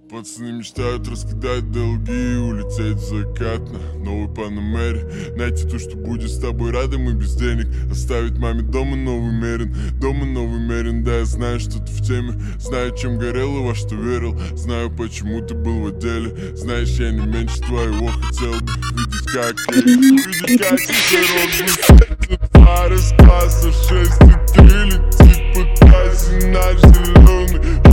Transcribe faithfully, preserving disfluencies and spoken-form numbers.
Пацаны мечтают раскидать долги и улететь в закат на новой Панамере. Найти то, что будет с тобой рядом и без денег. Оставить маме дома новый мерин, дома новый мерин. Да, я знаю, что ты в теме, знаю, чем горел и во что верил. Знаю, почему ты был в отделе. Знаешь, я не меньше твоего хотел бы видеть, как я, видеть, как я пары с класса шесть и три летит по трассе наш зеленый.